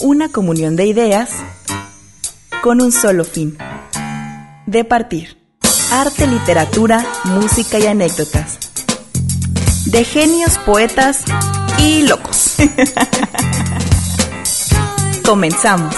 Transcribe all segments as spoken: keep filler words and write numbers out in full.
Una comunión de ideas con un solo fin: departir. Arte, literatura, música y anécdotas. De genios, poetas y locos. Comenzamos.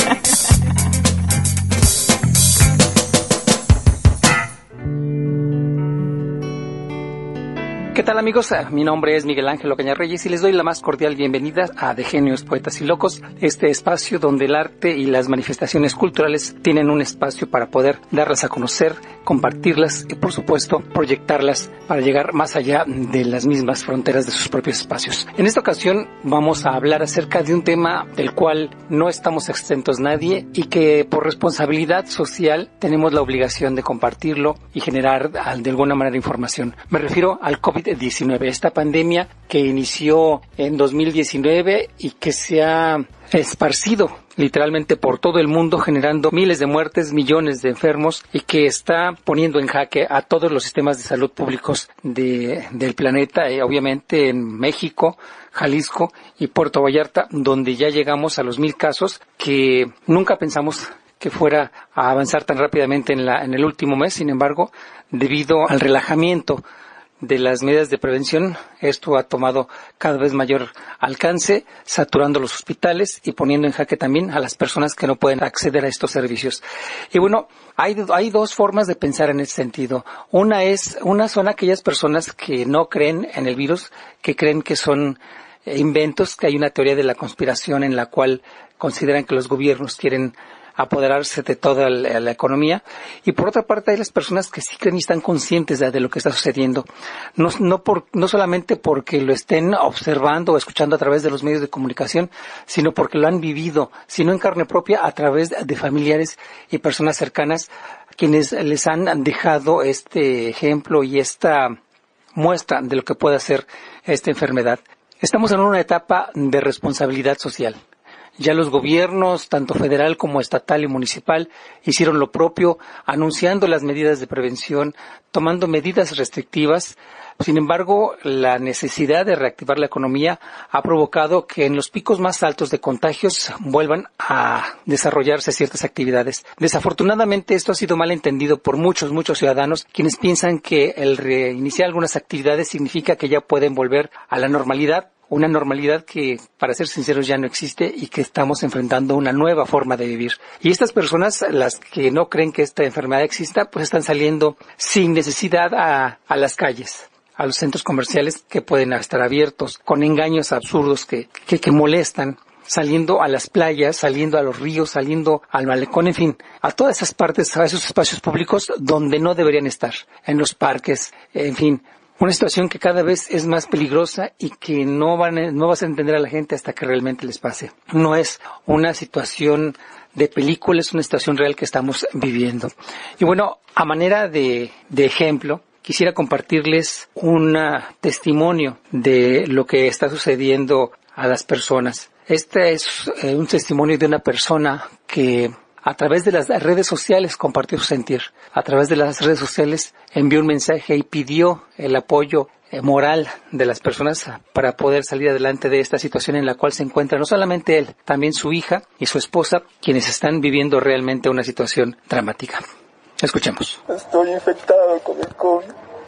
¿Qué tal, amigos? Mi nombre es Miguel Ángel Ocaña Reyes y les doy la más cordial bienvenida a De Genios, Poetas y Locos, este espacio donde el arte y las manifestaciones culturales tienen un espacio para poder darlas a conocer, compartirlas y, por supuesto, proyectarlas para llegar más allá de las mismas fronteras de sus propios espacios. En esta ocasión vamos a hablar acerca de un tema del cual no estamos exentos nadie y que por responsabilidad social tenemos la obligación de compartirlo y generar de alguna manera información. Me refiero al COVID diecinueve, esta pandemia que inició en dos mil diecinueve y que se ha esparcido literalmente por todo el mundo, generando miles de muertes, millones de enfermos y que está poniendo en jaque a todos los sistemas de salud públicos de, del planeta, y obviamente en México, Jalisco y Puerto Vallarta, donde ya llegamos a los mil casos que nunca pensamos que fuera a avanzar tan rápidamente en, la, en el último mes. Sin embargo, debido al relajamiento de las medidas de prevención, esto ha tomado cada vez mayor alcance, saturando los hospitales y poniendo en jaque también a las personas que no pueden acceder a estos servicios. Y bueno, hay, hay dos formas de pensar en ese sentido. Una es, una son aquellas personas que no creen en el virus, que creen que son inventos, que hay una teoría de la conspiración en la cual consideran que los gobiernos quieren apoderarse de toda la, la economía, y por otra parte hay las personas que sí creen y están conscientes de, de lo que está sucediendo, no, no, por, no solamente porque lo estén observando o escuchando a través de los medios de comunicación, sino porque lo han vivido, sino en carne propia a través de familiares y personas cercanas quienes les han dejado este ejemplo y esta muestra de lo que puede hacer esta enfermedad. Estamos en una etapa de responsabilidad social. Ya los gobiernos, tanto federal como estatal y municipal, hicieron lo propio, anunciando las medidas de prevención, tomando medidas restrictivas. Sin embargo, la necesidad de reactivar la economía ha provocado que en los picos más altos de contagios vuelvan a desarrollarse ciertas actividades. Desafortunadamente, esto ha sido mal entendido por muchos, muchos ciudadanos, quienes piensan que el reiniciar algunas actividades significa que ya pueden volver a la normalidad. Una normalidad que, para ser sinceros, ya no existe y que estamos enfrentando una nueva forma de vivir. Y estas personas, las que no creen que esta enfermedad exista, pues están saliendo sin necesidad a, a las calles, a los centros comerciales que pueden estar abiertos, con engaños absurdos que, que, que molestan, saliendo a las playas, saliendo a los ríos, saliendo al malecón, en fin, a todas esas partes, a esos espacios públicos donde no deberían estar, en los parques, en fin. Una situación que cada vez es más peligrosa y que no van a, no vas a entender a la gente hasta que realmente les pase. No es una situación de película, es una situación real que estamos viviendo. Y bueno, a manera de, de ejemplo, quisiera compartirles un testimonio de lo que está sucediendo a las personas. Este es eh, un testimonio de una persona que a través de las redes sociales compartió su sentir. A través de las redes sociales envió un mensaje y pidió el apoyo moral de las personas para poder salir adelante de esta situación en la cual se encuentra no solamente él, también su hija y su esposa, quienes están viviendo realmente una situación dramática. Escuchemos. Estoy infectado con el COVID.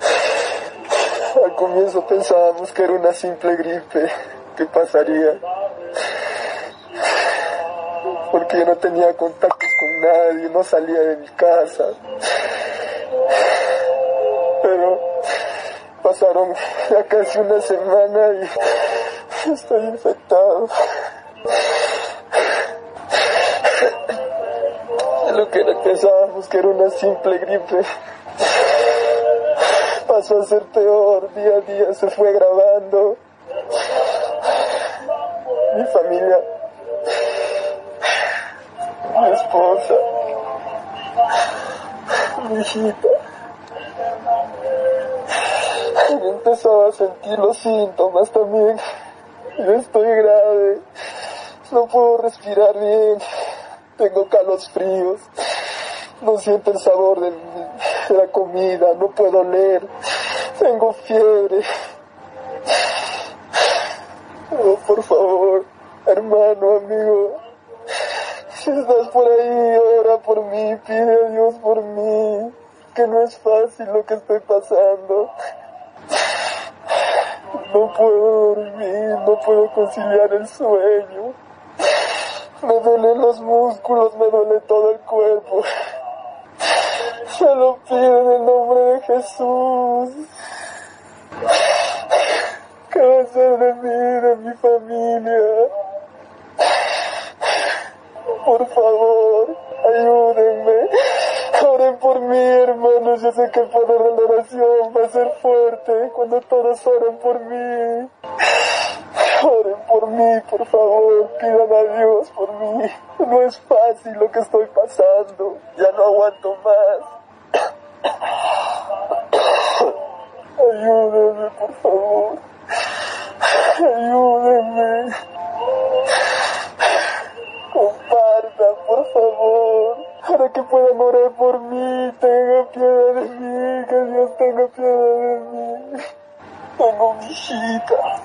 Al comienzo pensábamos que era una simple gripe. ¿Qué pasaría? Porque yo no tenía contactos con nadie, no salía de mi casa. Pero pasaron ya casi una semana y estoy infectado. Lo que pensábamos que era una simple gripe pasó a ser peor, día a día se fue agravando. Mi familia, mi esposa, mi hijita, y empezaba a sentir los síntomas también. Yo estoy grave, no puedo respirar bien, tengo calosfríos, no siento el sabor de, de la comida, no puedo oler, tengo fiebre. Oh, por favor, hermano, amigo, Si estás por ahí, ora por mí, pide a Dios por mí, que no es fácil lo que estoy pasando. No puedo dormir, no puedo conciliar el sueño. Me duelen los músculos, me duele todo el cuerpo. Se lo pido en el nombre de Jesús. ¿Qué va a hacer de mí, de mi familia? Por favor, ayúdenme. Oren por mí, hermanos. Yo sé que el poder de la oración va a ser fuerte cuando todos oren por mí. Oren por mí, por favor. Pidan a Dios por mí. No es fácil lo que estoy pasando. Ya no aguanto más. Ayúdenme, por favor. Ayúdenme. Compartan, por favor, para que puedan orar por mí. Tenga piedad de mí, que Dios tenga piedad de mí. Tengo mi hijita.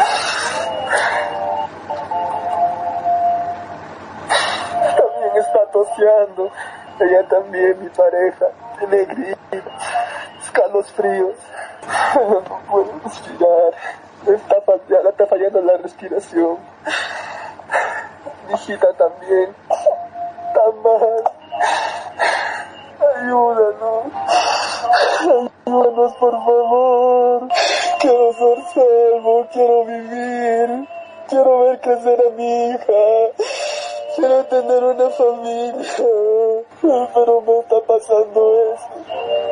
También está toseando. Ella también, mi pareja. Tiene gripe, escalofríos. No puedo respirar. Está, ya la está fallando la respiración. Mi hijita también. Está mal. Ayúdanos. Ayúdanos, por favor. Quiero ser salvo. Quiero vivir. Quiero ver crecer a mi hija. Quiero tener una familia. Pero me está pasando esto.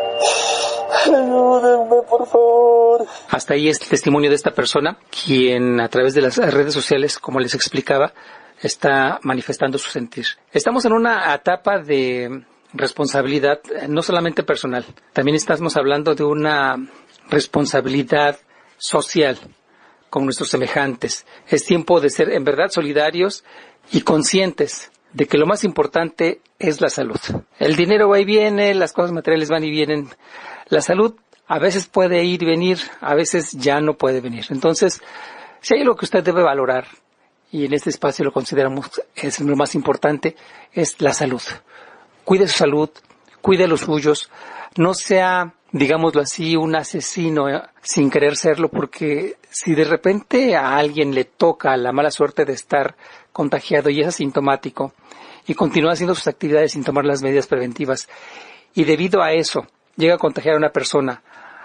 Ayúdenme, por favor. Hasta ahí es el testimonio de esta persona, quien a través de las redes sociales, como les explicaba, está manifestando su sentir. Estamos en una etapa de responsabilidad, no solamente personal, también estamos hablando de una responsabilidad social con nuestros semejantes. Es tiempo de ser en verdad solidarios y conscientes de que lo más importante es la salud. El dinero va y viene, las cosas materiales van y vienen. La salud a veces puede ir y venir, a veces ya no puede venir. Entonces, si hay algo que usted debe valorar, y en este espacio lo consideramos es lo más importante, es la salud. Cuide su salud, cuide a los suyos, no sea, digámoslo así, un asesino eh, sin querer serlo, porque si de repente a alguien le toca la mala suerte de estar contagiado y es asintomático y continúa haciendo sus actividades sin tomar las medidas preventivas, y debido a eso llega a contagiar a una persona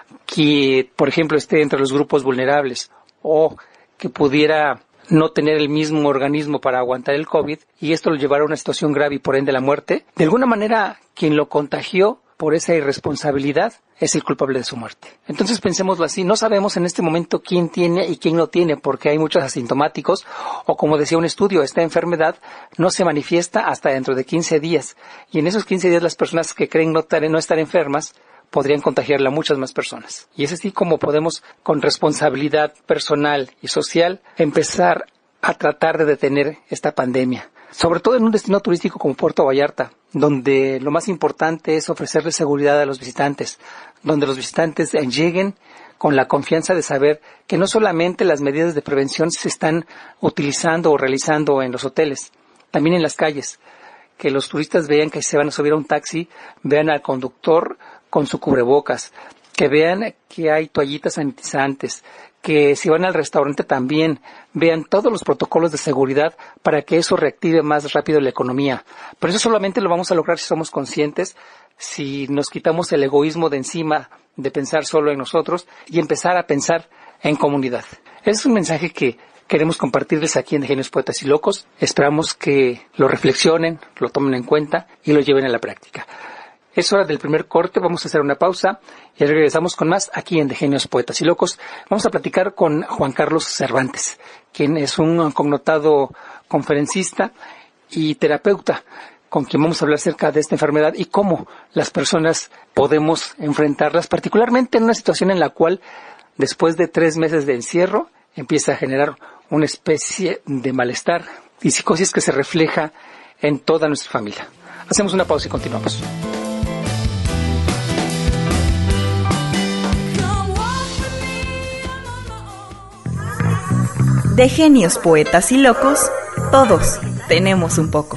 que, por ejemplo, esté entre los grupos vulnerables o que pudiera no tener el mismo organismo para aguantar el COVID y esto lo llevará a una situación grave y por ende la muerte, de alguna manera quien lo contagió por esa irresponsabilidad es el culpable de su muerte. Entonces pensémoslo así, no sabemos en este momento quién tiene y quién no tiene, porque hay muchos asintomáticos, o como decía un estudio, esta enfermedad no se manifiesta hasta dentro de quince días, y en esos quince días las personas que creen no estar, no estar enfermas podrían contagiarla a muchas más personas. Y es así como podemos, con responsabilidad personal y social, empezar a tratar de detener esta pandemia. Sobre todo en un destino turístico como Puerto Vallarta, donde lo más importante es ofrecerle seguridad a los visitantes, donde los visitantes lleguen con la confianza de saber que no solamente las medidas de prevención se están utilizando o realizando en los hoteles, también en las calles, que los turistas vean que se van a subir a un taxi, vean al conductor con su cubrebocas, que vean que hay toallitas sanitizantes, que si van al restaurante también vean todos los protocolos de seguridad para que eso reactive más rápido la economía. Pero eso solamente lo vamos a lograr si somos conscientes, si nos quitamos el egoísmo de encima de pensar solo en nosotros y empezar a pensar en comunidad. Ese es un mensaje que queremos compartirles aquí en Genios, Poetas y Locos. Esperamos que lo reflexionen, lo tomen en cuenta y lo lleven a la práctica. Es hora del primer corte, vamos a hacer una pausa y regresamos con más aquí en De Genios, Poetas y Locos. Vamos a platicar con Juan Carlos Cervantes, quien es un connotado conferencista y terapeuta, con quien vamos a hablar acerca de esta enfermedad y cómo las personas podemos enfrentarlas, particularmente en una situación en la cual, después de tres meses de encierro, empieza a generar una especie de malestar y psicosis que se refleja en toda nuestra familia. Hacemos una pausa y continuamos. De Genios, Poetas y Locos, todos tenemos un poco.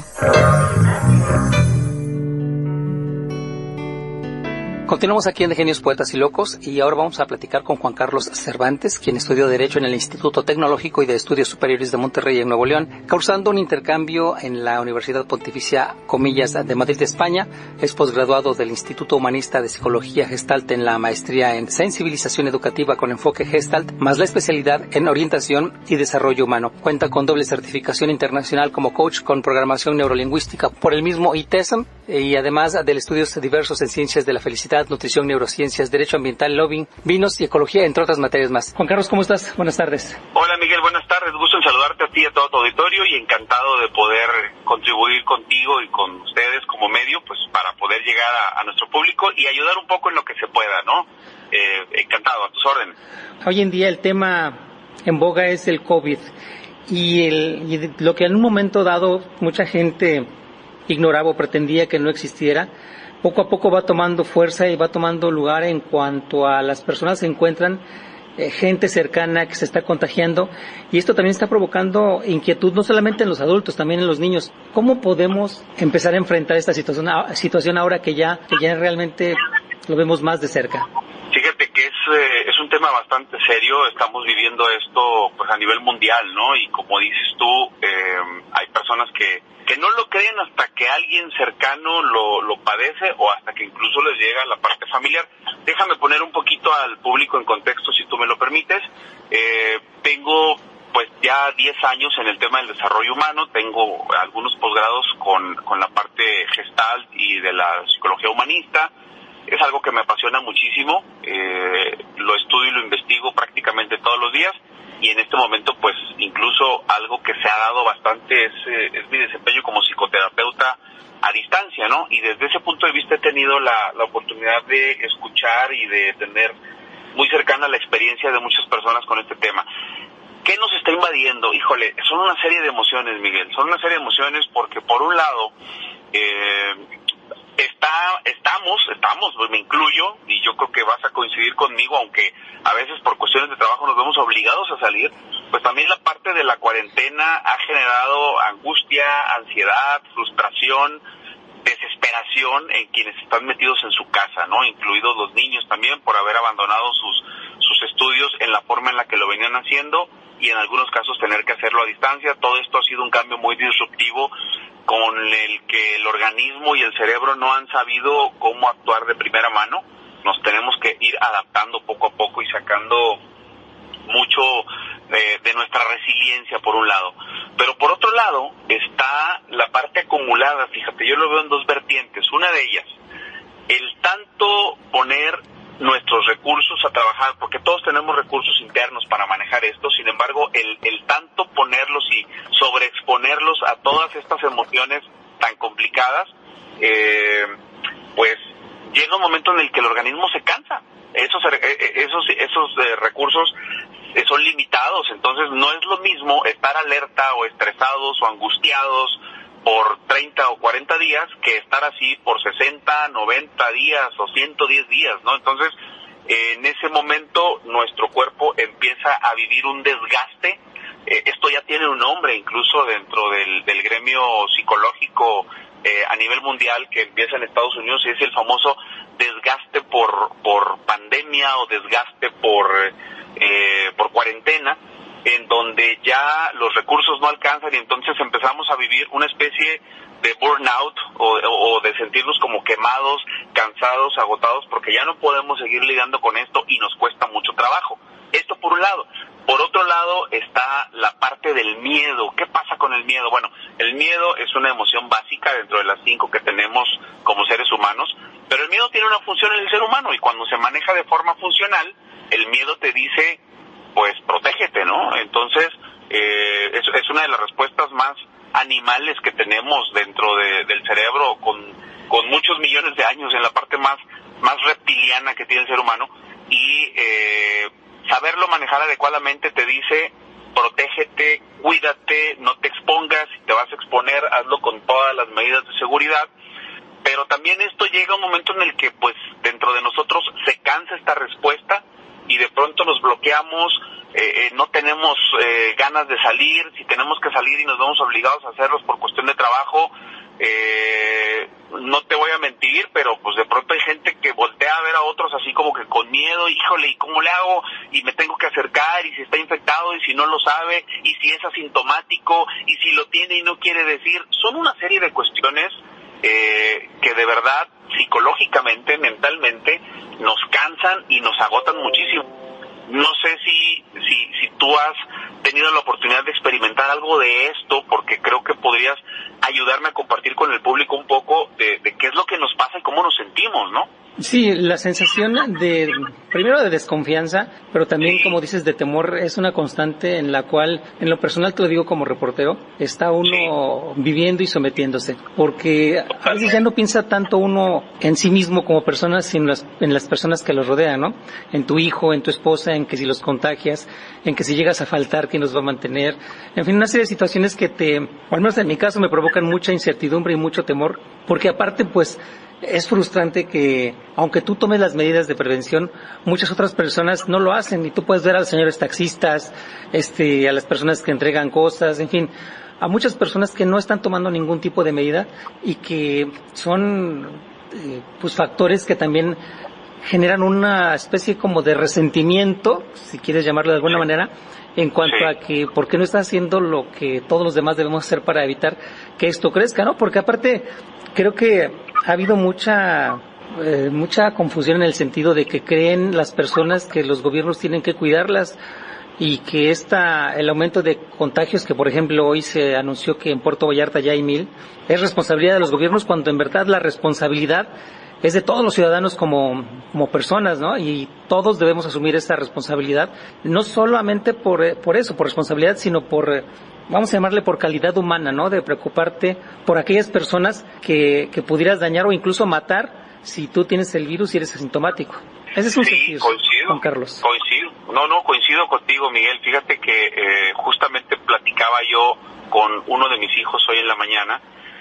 Continuamos aquí en De Genios, Poetas y Locos y ahora vamos a platicar con Juan Carlos Cervantes, quien estudió Derecho en el Instituto Tecnológico y de Estudios Superiores de Monterrey en Nuevo León, causando un intercambio en la Universidad Pontificia Comillas de Madrid, España. Es posgraduado del Instituto Humanista de Psicología Gestalt en la maestría en Sensibilización Educativa con enfoque Gestalt, más la especialidad en Orientación y Desarrollo Humano. Cuenta con doble certificación internacional como coach con programación neurolingüística por el mismo I T E S M y además de estudios diversos en ciencias de la felicidad, nutrición, neurociencias, derecho ambiental, lobbying, vinos y ecología, entre otras materias más. Juan Carlos, ¿cómo estás? Buenas tardes. Hola Miguel, buenas tardes. Gusto en saludarte a ti y a todo tu auditorio y encantado de poder contribuir contigo y con ustedes como medio, pues para poder llegar a, a nuestro público y ayudar un poco en lo que se pueda, ¿no? Eh, encantado, a tus órdenes. Hoy en día el tema en boga es el COVID y, el, y lo que en un momento dado mucha gente ignoraba o pretendía que no existiera, poco a poco va tomando fuerza y va tomando lugar en cuanto a las personas se encuentran eh, gente cercana que se está contagiando y esto también está provocando inquietud no solamente en los adultos, también en los niños. ¿Cómo podemos empezar a enfrentar esta situación, situación ahora que ya, que ya realmente lo vemos más de cerca? Fíjate que es, eh, es un tema bastante serio, estamos viviendo esto pues a nivel mundial, ¿no? Y como dices tú, eh, hay personas que que no lo creen hasta que alguien cercano lo, lo padece o hasta que incluso les llega la parte familiar. Déjame poner un poquito al público en contexto, si tú me lo permites. Eh, tengo pues ya diez años en el tema del desarrollo humano, tengo algunos posgrados con, con la parte Gestalt y de la psicología humanista. Es algo que me apasiona muchísimo, eh, lo estudio y lo investigo prácticamente todos los días. Y en este momento, pues, incluso algo que se ha dado bastante es, eh, es mi desempeño como psicoterapeuta a distancia, ¿no? Y desde ese punto de vista he tenido la, la oportunidad de escuchar y de tener muy cercana la experiencia de muchas personas con este tema. ¿Qué nos está invadiendo? Híjole, son una serie de emociones, Miguel. Son una serie de emociones porque, por un lado, eh, está, estamos, estamos, pues me incluyo, y yo creo que vas a coincidir conmigo, aunque a veces por cuestiones de trabajo nos vemos obligados a salir, pues también la parte de la cuarentena ha generado angustia, ansiedad, frustración, desesperación en quienes están metidos en su casa, ¿no? Incluidos los niños también por haber abandonado sus, sus estudios en la forma en la que lo venían haciendo y en algunos casos tener que hacerlo a distancia. Todo esto ha sido un cambio muy disruptivo con el que el organismo y el cerebro no han sabido cómo actuar de primera mano. Nos tenemos que ir adaptando poco a poco y sacando mucho de, de nuestra resiliencia por un lado. Pero por otro lado está la parte acumulada, fíjate, yo lo veo en dos vertientes. Una de ellas, el tanto poner nuestros recursos a trabajar, porque todos tenemos recursos internos para manejar esto, sin embargo, el, el tanto ponerlos y sobreexponerlos a todas estas emociones tan complicadas, eh, pues llega un momento en el que el organismo se cansa. Esos, esos, esos eh, recursos eh, son limitados, entonces no es lo mismo estar alerta o estresados o angustiados por treinta o cuarenta días que estar así por sesenta, noventa días o ciento diez días, ¿no? Entonces, eh, en ese momento nuestro cuerpo empieza a vivir un desgaste. Eh, esto ya tiene un nombre incluso dentro del, del gremio psicológico eh, a nivel mundial que empieza en Estados Unidos, y es el famoso desgaste por, por pandemia o desgaste por, eh, por cuarentena, en donde ya los recursos no alcanzan y entonces empezamos a vivir una especie de burnout o, o de sentirnos como quemados, cansados, agotados, porque ya no podemos seguir lidiando con esto y nos cuesta mucho trabajo. Esto por un lado. Por otro lado está la parte del miedo. ¿Qué pasa con el miedo? Bueno, el miedo es una emoción básica dentro de las cinco que tenemos como seres humanos, pero el miedo tiene una función en el ser humano y cuando se maneja de forma funcional, el miedo te dice, pues protégete, ¿no? Entonces, eh, es, es una de las respuestas más animales que tenemos dentro de, del cerebro, con, con muchos millones de años, en la parte más, más reptiliana que tiene el ser humano, y eh, saberlo manejar adecuadamente te dice, protégete, cuídate, no te expongas, si te vas a exponer, hazlo con todas las medidas de seguridad. Pero también esto llega a un momento en el que, pues, dentro de nosotros se cansa esta respuesta y de pronto nos bloqueamos, eh, no tenemos eh, ganas de salir, si tenemos que salir y nos vemos obligados a hacerlos por cuestión de trabajo, eh, no te voy a mentir, pero pues de pronto hay gente que voltea a ver a otros así como que con miedo, híjole, ¿y cómo le hago? Y me tengo que acercar, y si está infectado, y si no lo sabe, y si es asintomático, y si lo tiene y no quiere decir. Son una serie de cuestiones eh, que de verdad, psicológicamente, mentalmente, nos cansan y nos agotan muchísimo. No sé si, si, si tú has tenido la oportunidad de experimentar algo de esto, porque creo que podrías ayudarme a compartir con el público un poco de, de qué es lo que nos pasa y cómo nos sentimos, ¿no? Sí, la sensación de, primero de desconfianza, pero también, sí, como dices, de temor, es una constante en la cual, en lo personal te lo digo como reportero, está uno, sí, viviendo y sometiéndose, porque a veces ya no piensa tanto uno en sí mismo como persona, sino en las, en las personas que los rodean, ¿no? En tu hijo, en tu esposa, en que si los contagias, en que si llegas a faltar, ¿quién los va a mantener? En fin, una serie de situaciones que te, o al menos en mi caso, me provocan mucha incertidumbre y mucho temor, porque aparte, pues, es frustrante que, aunque tú tomes las medidas de prevención, muchas otras personas no lo hacen, y tú puedes ver a los señores taxistas, este, a las personas que entregan cosas, en fin, a muchas personas que no están tomando ningún tipo de medida y que son, eh, pues, factores que también generan una especie como de resentimiento, si quieres llamarlo de alguna manera, en cuanto sí. a que por qué no está haciendo lo que todos los demás debemos hacer para evitar que esto crezca, ¿no? Porque aparte creo que ha habido mucha eh, mucha confusión en el sentido de que creen las personas que los gobiernos tienen que cuidarlas y que esta el aumento de contagios, que por ejemplo hoy se anunció que en Puerto Vallarta ya hay mil, es responsabilidad de los gobiernos, cuando en verdad la responsabilidad es de todos los ciudadanos como, como personas, ¿no? Y todos debemos asumir esta responsabilidad, no solamente por, por eso, por responsabilidad, sino por, vamos a llamarle por calidad humana, ¿no? De preocuparte por aquellas personas que, que pudieras dañar o incluso matar si tú tienes el virus y eres asintomático. Ese es un sí, sentido, coincido, Juan Carlos. Coincido. No, no, coincido contigo, Miguel. Fíjate que eh, justamente platicaba yo con uno de mis hijos hoy en la mañana,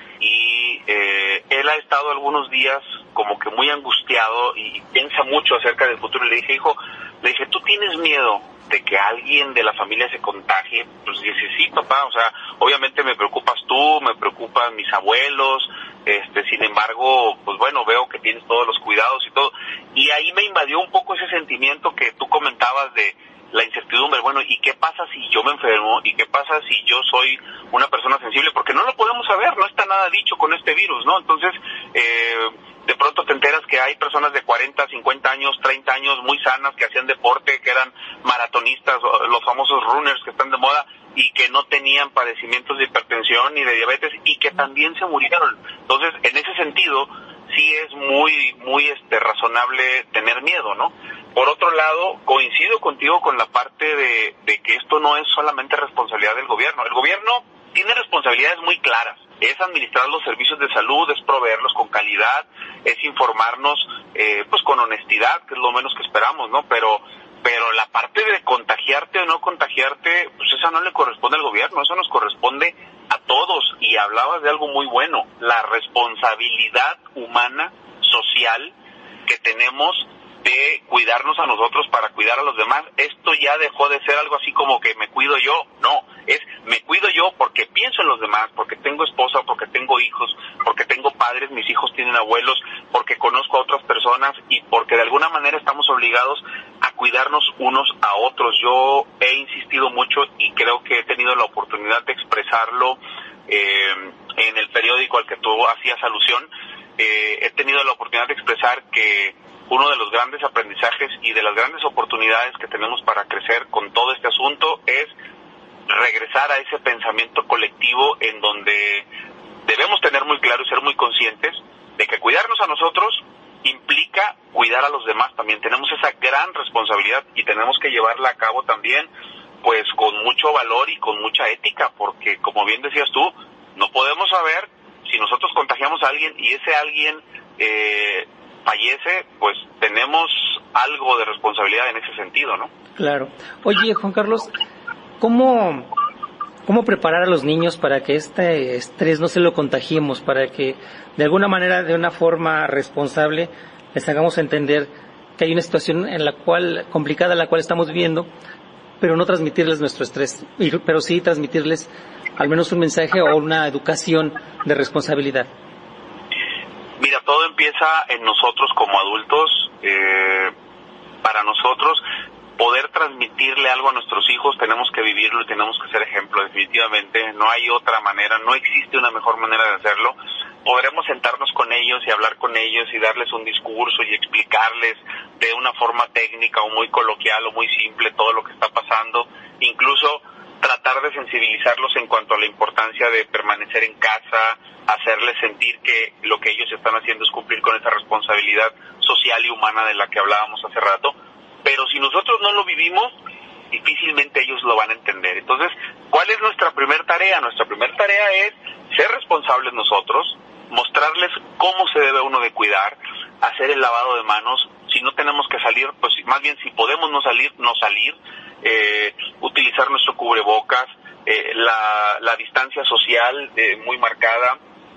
y eh, él ha estado algunos días como que muy angustiado y piensa mucho acerca del futuro. Y le dije, hijo, le dije, ¿tú tienes miedo de que alguien de la familia se contagie? Pues dice, sí, papá, o sea, obviamente me preocupas tú, me preocupan mis abuelos, este, sin embargo, pues bueno, veo que tienes todos los cuidados y todo. Y ahí me invadió un poco ese sentimiento que tú comentabas de la incertidumbre. Bueno, ¿y qué pasa si yo me enfermo? ¿Y qué pasa si yo soy una persona sensible? Porque no lo podemos saber, no está nada dicho con este virus, ¿no? Entonces, eh, de pronto te enteras que hay personas de cuarenta, cincuenta años, treinta años muy sanas que hacían deporte, que eran maratonistas, los famosos runners que están de moda, y que no tenían padecimientos de hipertensión ni de diabetes, y que también se murieron. Entonces, en ese sentido, sí es muy, muy este, razonable tener miedo, ¿no? Por otro lado, coincido contigo con la parte de, de que esto no es solamente responsabilidad del gobierno. El gobierno tiene responsabilidades muy claras. Es administrar los servicios de salud, es proveerlos con calidad, es informarnos eh, pues con honestidad, que es lo menos que esperamos, ¿no? Pero pero la parte de contagiarte o no contagiarte, pues esa no le corresponde al gobierno, eso nos corresponde a todos. Y hablabas de algo muy bueno, la responsabilidad humana, social, que tenemos de cuidarnos a nosotros para cuidar a los demás. Esto ya dejó de ser algo así como que me cuido yo, no, es me cuido yo porque pienso en los demás, porque tengo esposa, porque tengo hijos, porque tengo padres, mis hijos tienen abuelos, porque conozco a otras personas y porque de alguna manera estamos obligados a cuidarnos unos a otros. Yo he insistido mucho y creo que he tenido la oportunidad de expresarlo eh, en el periódico al que tú hacías alusión. Eh, he tenido la oportunidad de expresar que uno de los grandes aprendizajes y de las grandes oportunidades que tenemos para crecer con todo este asunto es regresar a ese pensamiento colectivo en donde debemos tener muy claro y ser muy conscientes de que cuidarnos a nosotros implica cuidar a los demás también. Tenemos esa gran responsabilidad y tenemos que llevarla a cabo también pues con mucho valor y con mucha ética, porque como bien decías tú, no podemos saber si nosotros contagiamos a alguien y ese alguien eh, fallece, pues tenemos algo de responsabilidad en ese sentido, ¿no? Claro. Oye, Juan Carlos, ¿cómo, cómo preparar a los niños para que este estrés no se lo contagiemos, para que de alguna manera, de una forma responsable, les hagamos entender que hay una situación en la cual, complicada, en la cual estamos viviendo, pero no transmitirles nuestro estrés, pero sí transmitirles al menos un mensaje o una educación de responsabilidad. Mira, todo empieza en nosotros como adultos. Eh, para nosotros poder transmitirle algo a nuestros hijos tenemos que vivirlo y tenemos que ser ejemplo, definitivamente. No hay otra manera, no existe una mejor manera de hacerlo. Podremos sentarnos con ellos y hablar con ellos y darles un discurso y explicarles de una forma técnica o muy coloquial o muy simple todo lo que está pasando, incluso tratar de sensibilizarlos en cuanto a la importancia de permanecer en casa, hacerles sentir que lo que ellos están haciendo es cumplir con esa responsabilidad social y humana de la que hablábamos hace rato. Pero si nosotros no lo vivimos, difícilmente ellos lo van a entender. Entonces, ¿cuál es nuestra primer tarea? Nuestra primera tarea es ser responsables nosotros, mostrarles cómo se debe uno de cuidar, hacer el lavado de manos. Si no tenemos que salir, pues más bien si podemos no salir, no salir, eh, utilizar nuestro cubrebocas, eh, la, la distancia social eh, muy marcada.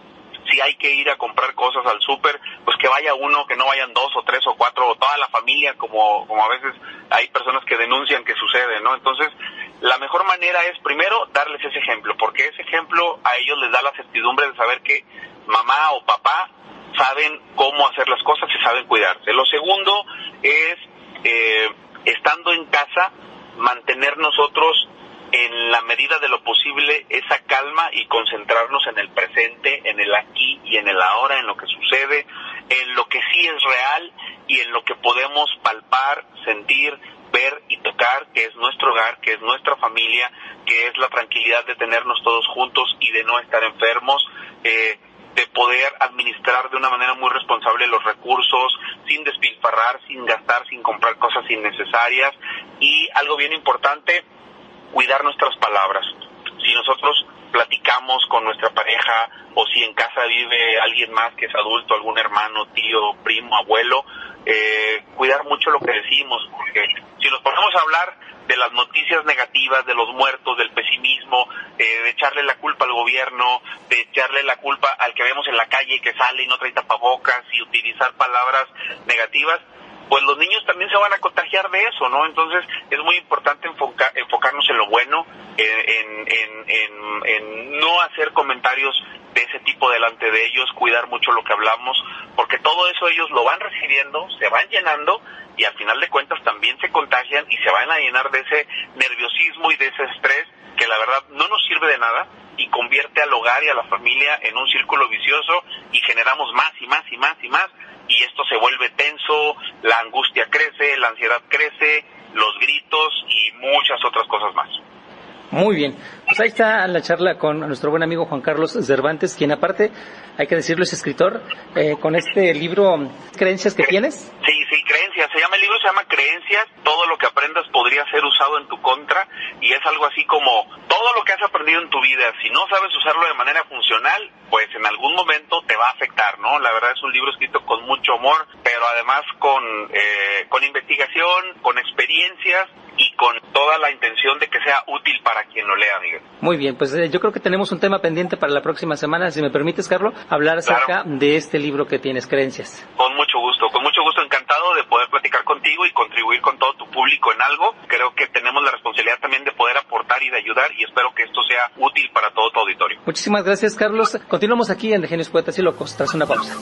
Si hay que ir a comprar cosas al súper, pues que vaya uno, que no vayan dos o tres o cuatro o toda la familia, como como a veces hay personas que denuncian que sucede, ¿no? Entonces, la mejor manera es primero darles ese ejemplo, porque ese ejemplo a ellos les da la certidumbre de saber que mamá o papá saben cómo hacer las cosas y saben cuidarse. Lo segundo es, eh, estando en casa, mantener nosotros en la medida de lo posible esa calma y concentrarnos en el presente, en el aquí y en el ahora, en lo que sucede, en lo que sí es real y en lo que podemos palpar, sentir, ver y tocar, que es nuestro hogar, que es nuestra familia, que es la tranquilidad de tenernos todos juntos y de no estar enfermos, eh, de poder administrar de una manera muy responsable los recursos, sin despilfarrar, sin gastar, sin comprar cosas innecesarias. Y algo bien importante, cuidar nuestras palabras. Si nosotros platicamos con nuestra pareja o si en casa vive alguien más que es adulto, algún hermano, tío, primo, abuelo, eh, cuidar mucho lo que decimos, porque si nos ponemos a hablar de las noticias negativas, de los muertos, del pesimismo, eh, de echarle la culpa al gobierno, de echarle la culpa al que vemos en la calle que sale y no trae tapabocas y utilizar palabras negativas, pues los niños también se van a contagiar de eso, ¿no? Entonces es muy importante enfoca, enfocarnos en lo bueno, en, en, en, en no hacer comentarios de ese tipo delante de ellos, cuidar mucho lo que hablamos, porque todo eso ellos lo van recibiendo, se van llenando y al final de cuentas también se contagian y se van a llenar de ese nerviosismo y de ese estrés que la verdad no nos sirve de nada y convierte al hogar y a la familia en un círculo vicioso y generamos más y más y más y más. Y esto se vuelve tenso, la angustia crece, la ansiedad crece, los gritos y muchas otras cosas más. Muy bien, pues ahí está la charla con nuestro buen amigo Juan Carlos Cervantes, quien aparte, hay que decirlo, es escritor, eh, con este libro, ¿Creencias que tienes? Sí, sí, Creencias, se llama el libro, se llama Creencias, todo lo que aprendas podría ser usado en tu contra, y es algo así como, todo lo que has aprendido en tu vida, si no sabes usarlo de manera funcional, pues en algún momento te va a afectar, ¿no? La verdad es un libro escrito con mucho humor, pero además con, eh, con investigación, con experiencias, y con toda la intención de que sea útil para quien lo lea, Miguel. Muy bien, pues eh, yo creo que tenemos un tema pendiente para la próxima semana, si me permites, Carlos, hablar acerca claro. de este libro que tienes, Creencias. Con mucho gusto, con mucho gusto, encantado de poder platicar contigo y contribuir con todo tu público en algo. Creo que tenemos la responsabilidad también de poder aportar y de ayudar, y espero que esto sea útil para todo tu auditorio. Muchísimas gracias, Carlos. Continuamos aquí en De Genios, Poetas y Locos, tras una pausa.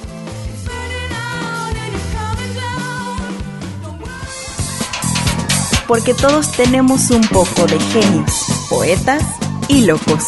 Porque todos tenemos un poco de genios, poetas y locos.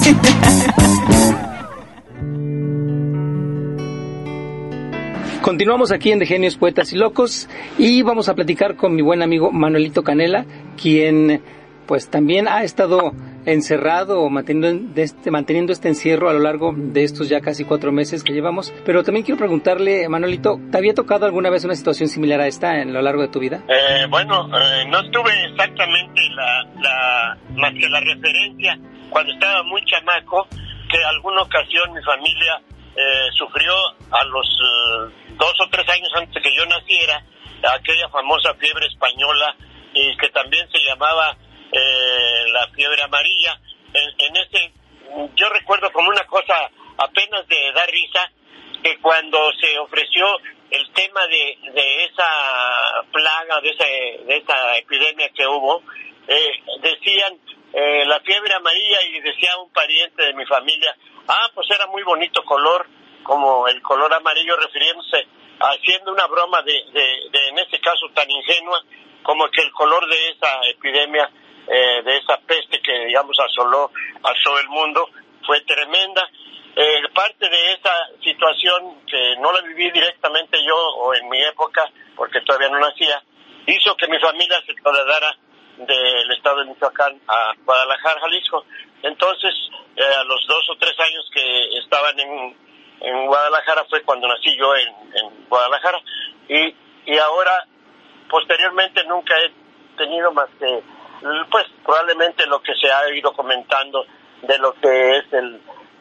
Continuamos aquí en De Genios, Poetas y Locos y vamos a platicar con mi buen amigo Manuelito Canela, quien pues también ha estado encerrado o manteniendo este, manteniendo este encierro a lo largo de estos ya casi cuatro meses que llevamos. Pero también quiero preguntarle, Manuelito, ¿te había tocado alguna vez una situación similar a esta en lo largo de tu vida? Eh, bueno, eh, no tuve exactamente la, la, más que la referencia cuando estaba muy chamaco, que alguna ocasión mi familia eh, sufrió a los eh, dos o tres años antes de que yo naciera aquella famosa fiebre española y que también se llamaba Eh, la fiebre amarilla. En, en ese, yo recuerdo como una cosa apenas de dar risa, que cuando se ofreció el tema de, de esa plaga, de, ese, de esa epidemia que hubo, eh, decían eh, la fiebre amarilla y decía un pariente de mi familia, ah, pues era muy bonito color, como el color amarillo, refiriéndose, haciendo una broma de, de, de en ese caso tan ingenua, como que el color de esa epidemia, eh, de esa peste que digamos asoló, asoló el mundo, fue tremenda. Eh, parte de esa situación, que no la viví directamente yo o en mi época, porque todavía no nacía, hizo que mi familia se trasladara del estado de Michoacán a Guadalajara, Jalisco. Entonces, eh, a los dos o tres años que estaban en, en Guadalajara fue cuando nací yo en, en Guadalajara. Y, y ahora, posteriormente, nunca he tenido más que, pues, probablemente lo que se ha ido comentando de lo que es el,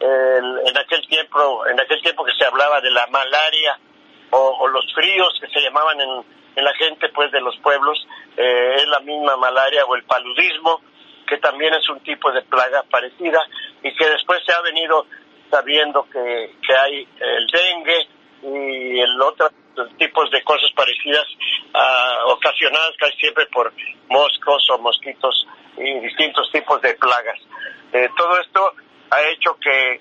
el en aquel tiempo, en aquel tiempo que se hablaba de la malaria o, o los fríos que se llamaban en, en la gente, pues, de los pueblos, eh, es la misma malaria o el paludismo, que también es un tipo de plaga parecida y que después se ha venido sabiendo que, que hay el dengue y el otro tipos de cosas parecidas, uh, ocasionadas casi siempre por moscos o mosquitos y distintos tipos de plagas. Eh, todo esto ha hecho que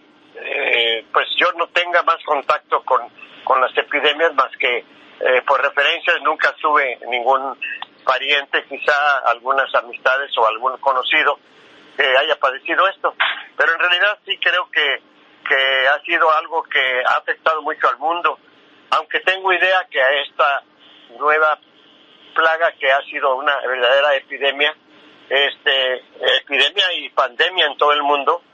eh, pues yo no tenga más contacto con, con las epidemias más que eh, por referencias. Nunca tuve ningún pariente, quizá algunas amistades o algún conocido que haya padecido esto, pero en realidad sí creo que, que ha sido algo que ha afectado mucho al mundo, aunque tengo idea que a esta nueva plaga, que ha sido una verdadera epidemia, este epidemia y pandemia en todo el mundo,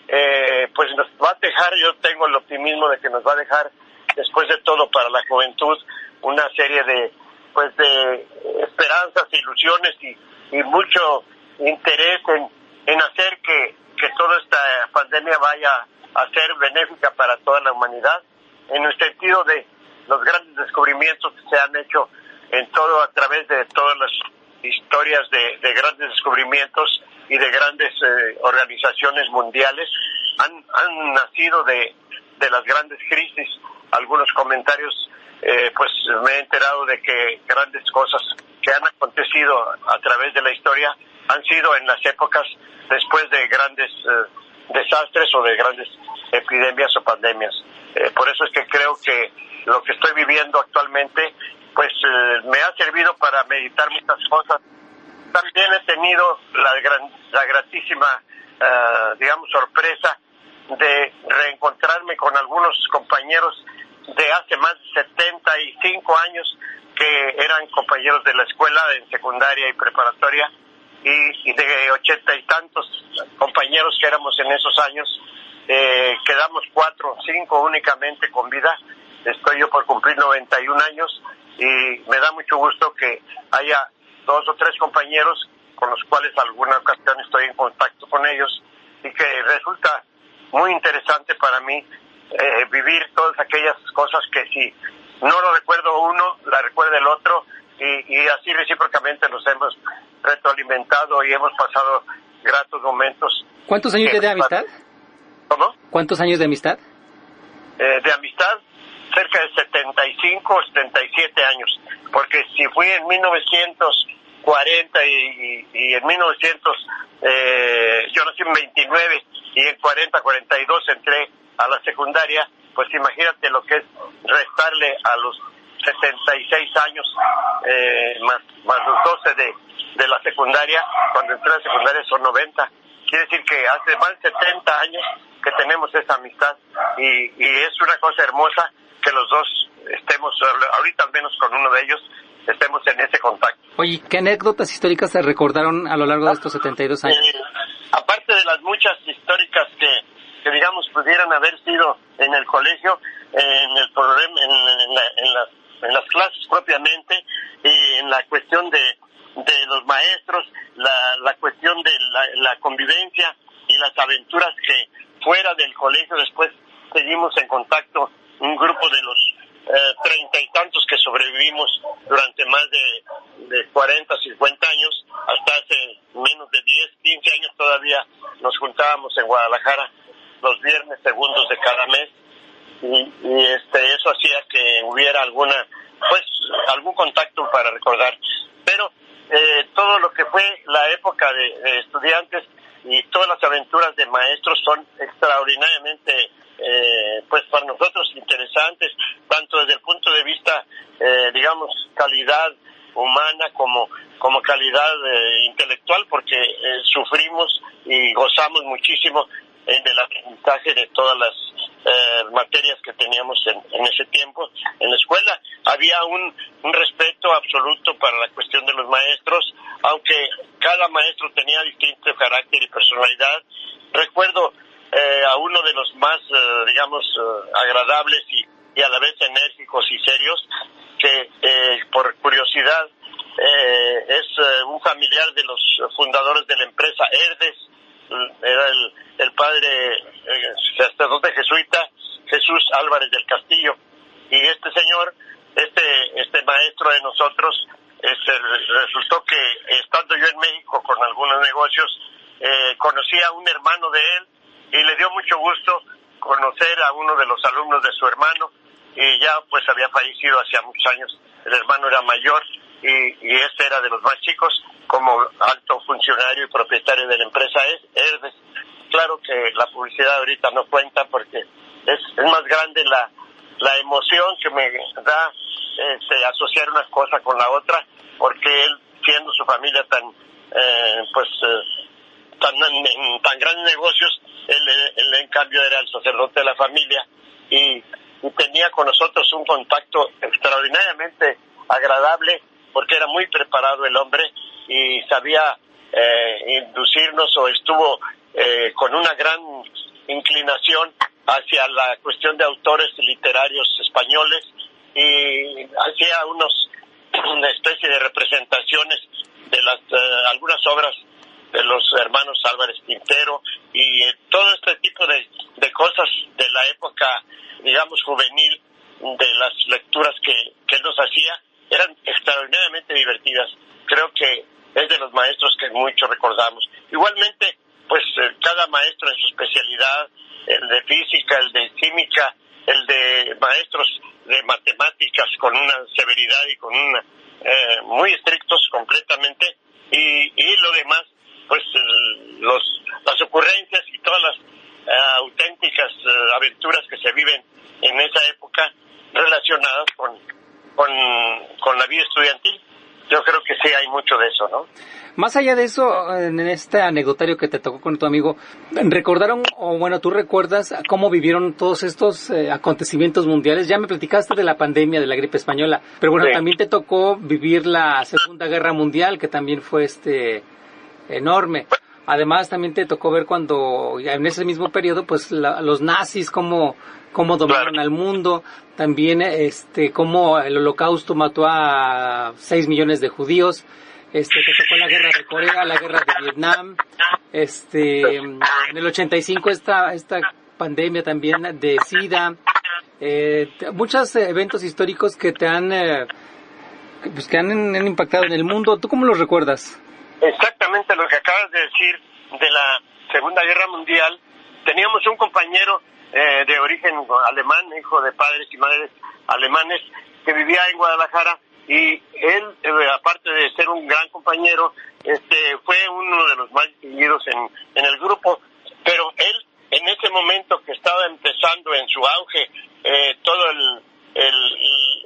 eh, pues nos va a dejar, yo tengo el optimismo de que nos va a dejar, después de todo, para la juventud, una serie de pues de esperanzas, ilusiones y, y mucho interés en, en hacer que, que toda esta pandemia vaya a ser benéfica para toda la humanidad, en el sentido de los grandes descubrimientos que se han hecho en todo, a través de todas las historias de, de grandes descubrimientos y de grandes eh, organizaciones mundiales, han, han nacido de, de las grandes crisis. Algunos comentarios, eh, pues me he enterado de que grandes cosas que han acontecido a través de la historia han sido en las épocas después de grandes eh, desastres o de grandes epidemias o pandemias. Eh, por eso es que creo que lo que estoy viviendo actualmente, pues eh, me ha servido para meditar muchas cosas. También he tenido la gran, la gratísima, uh, digamos, sorpresa de reencontrarme con algunos compañeros de hace más de setenta y cinco años que eran compañeros de la escuela en secundaria y preparatoria, y, y de ochenta y tantos compañeros que éramos en esos años, eh, quedamos cuatro, cinco únicamente con vida. Estoy yo por cumplir noventa y un años y me da mucho gusto que haya dos o tres compañeros con los cuales alguna ocasión estoy en contacto con ellos, y que resulta muy interesante para mí eh, vivir todas aquellas cosas que si no lo recuerdo uno, la recuerda el otro, y, y así recíprocamente nos hemos retroalimentado y hemos pasado gratos momentos. ¿Cuántos años de amistad? ¿Cómo? ¿Cuántos años de amistad? Eh, de amistad, cerca de setenta y cinco, setenta y siete años, porque si fui en mil novecientos cuarenta y, y, y en mil novecientos, eh, yo nací en veintinueve y en cuarenta, cuarenta y dos entré a la secundaria, pues imagínate lo que es restarle a los setenta y seis años, eh, más, más los doce de, de la secundaria. Cuando entré a la secundaria son noventa, quiere decir que hace más de setenta años que tenemos esa amistad, y, y es una cosa hermosa que los dos estemos, ahorita al menos con uno de ellos, estemos en ese contacto. Oye, ¿qué anécdotas históricas se recordaron a lo largo de estos setenta y dos años? Eh, aparte de las muchas históricas que, que digamos pudieran haber sido en el colegio, en el problema, en, en, la, en, las, en las clases propiamente, y en la cuestión de, de los maestros, la, la cuestión de la, la convivencia y las aventuras que fuera del colegio después seguimos en contacto, un grupo de los treinta y tantos que sobrevivimos durante más de, de cuarenta, cincuenta años, hasta hace menos de diez, quince años todavía nos juntábamos en Guadalajara los viernes segundos de cada mes, y, y este eso hacía que hubiera alguna, pues, algún contacto para recordar. Pero eh, todo lo que fue la época de, de estudiantes y todas las aventuras de maestros son extraordinariamente, eh, pues para nosotros interesantes, tanto desde el punto de vista, eh, digamos, calidad humana como como calidad eh, intelectual, porque eh, sufrimos y gozamos muchísimo en el aprendizaje de todas las eh, materias que teníamos en, en ese tiempo en la escuela. Había un, un respeto absoluto para la cuestión de los maestros, aunque cada maestro tenía distinto carácter y personalidad. Recuerdo eh, a uno de los más, eh, digamos, eh, agradables y, y a la vez enérgicos y serios, que eh, por curiosidad eh, es eh, un familiar de los fundadores de la empresa Herdes. Era el, el padre eh, sacerdote jesuita Jesús Álvarez del Castillo, y este señor, este este maestro de nosotros, este, resultó que estando yo en México con algunos negocios, eh, conocí a un hermano de él y le dio mucho gusto conocer a uno de los alumnos de su hermano, y ya pues había fallecido hacía muchos años. El hermano era mayor y, y este era de los más chicos, como alto funcionario y propietario de la empresa Herdes. Claro que la publicidad ahorita no cuenta porque es, es más grande la, la emoción que me da este, asociar una cosa con la otra, porque él, siendo su familia tan, eh, pues, eh, tan, en tan grandes negocios, él, él en cambio era el sacerdote de la familia y, y tenía con nosotros un contacto extraordinariamente agradable, porque era muy preparado el hombre y sabía eh, inducirnos, o estuvo eh, con una gran inclinación hacia la cuestión de autores literarios españoles, y hacía unos una especie de representaciones de las eh, algunas obras de los hermanos Álvarez Quintero y eh, todo este tipo de, de cosas de la época, digamos, juvenil, de las lecturas que, que él nos hacía, eran extraordinariamente divertidas. Creo que es de los maestros que mucho recordamos. Igualmente, pues eh, cada maestro en su especialidad, el de física, el de química, el de maestros de matemáticas con una severidad y con una eh, muy estrictos completamente, y, y lo demás, pues el, los las ocurrencias y todas las eh, auténticas eh, aventuras que se viven en esa época relacionadas con con con la vida estudiantil. Yo creo que sí hay mucho de eso, ¿no? Más allá de eso, en este anecdotario que te tocó con tu amigo, ¿recordaron, o bueno, tú recuerdas cómo vivieron todos estos eh, acontecimientos mundiales? Ya me platicaste de la pandemia, de la gripe española, pero bueno, sí, también te tocó vivir la Segunda Guerra Mundial, que también fue este enorme. Además, también te tocó ver cuando, en ese mismo periodo, pues la, los nazis, cómo, cómo dominaron al mundo. También, este, cómo el Holocausto mató a seis millones de judíos. Este, te tocó la guerra de Corea, la guerra de Vietnam. Este, en el ochenta y cinco esta, esta pandemia también de SIDA. Eh, muchos eventos históricos que te han, eh, pues que han, han impactado en el mundo. ¿Tú cómo los recuerdas? Exactamente lo que acabas de decir de la Segunda Guerra Mundial. Teníamos un compañero eh, de origen alemán, hijo de padres y madres alemanes, que vivía en Guadalajara, y él, eh, aparte de ser un gran compañero, este, fue uno de los más distinguidos en, en el grupo, pero él, en ese momento que estaba empezando en su auge, eh, todo el, el,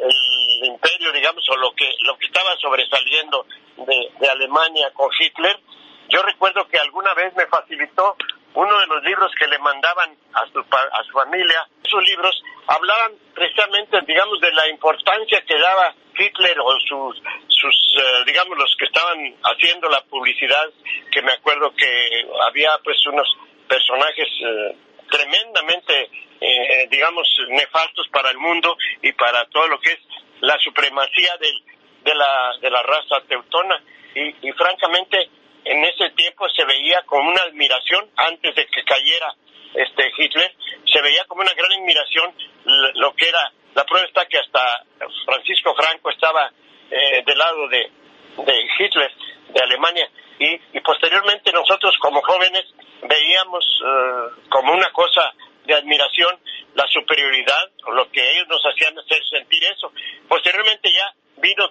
el imperio, digamos, o lo que, lo que estaba sobresaliendo de, de Alemania con Hitler, yo recuerdo que alguna vez me facilitó uno de los libros que le mandaban a su, a su familia. Esos libros hablaban precisamente, digamos, de la importancia que daba Hitler o sus, sus eh, digamos, los que estaban haciendo la publicidad, que me acuerdo que había pues unos personajes eh, tremendamente, eh, digamos, nefastos para el mundo y para todo lo que es la supremacía del, de la de la raza teutona, y, y francamente en ese tiempo se veía como una admiración, antes de que cayera este Hitler, se veía como una gran admiración lo que era. La prueba está que hasta Francisco Franco estaba eh, del lado de, de Hitler, de Alemania, y, y posteriormente nosotros como jóvenes veíamos uh, como una cosa de admiración la superioridad, o lo que ellos nos hacían hacer sentir eso. Posteriormente ya vino toda la decadencia